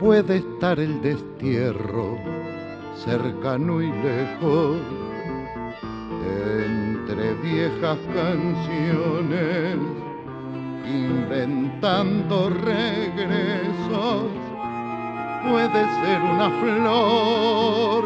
puede estar el destierro cercano y lejos, entre viejas canciones, inventando regresos. Puede ser una flor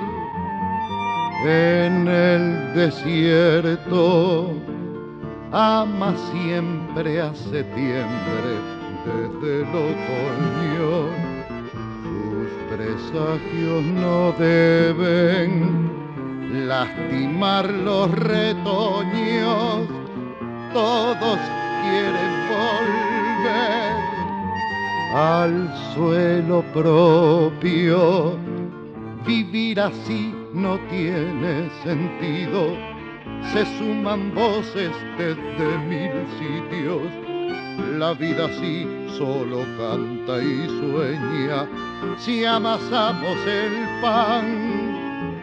en el desierto, ama siempre a septiembre desde el otoño. Sus presagios no deben lastimar los retoños, todos quieren volver al suelo propio. Vivir así no tiene sentido, se suman voces desde mil sitios. La vida así solo canta y sueña si amasamos el pan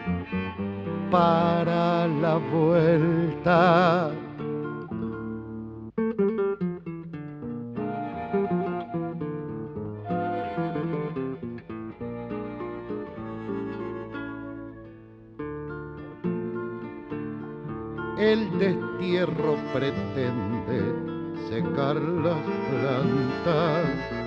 para la vuelta. El destierro pretende secar las plantas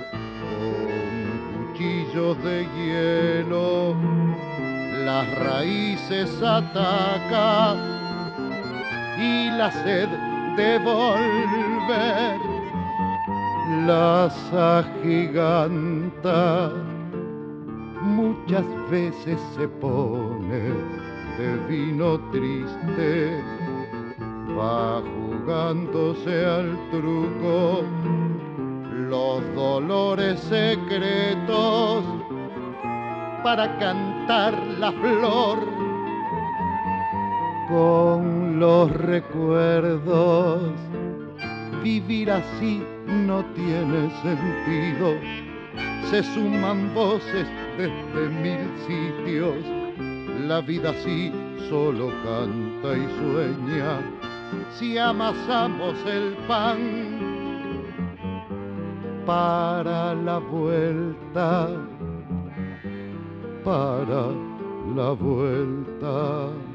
con cuchillos de hielo, las raíces ataca y la sed de volver las agiganta. Muchas veces se pone de vino triste, va jugándose al truco los dolores secretos para cantar la flor con los recuerdos. Vivir así no tiene sentido, se suman voces desde mil sitios. La vida así solo canta y sueña si amasamos el pan para la vuelta, para la vuelta.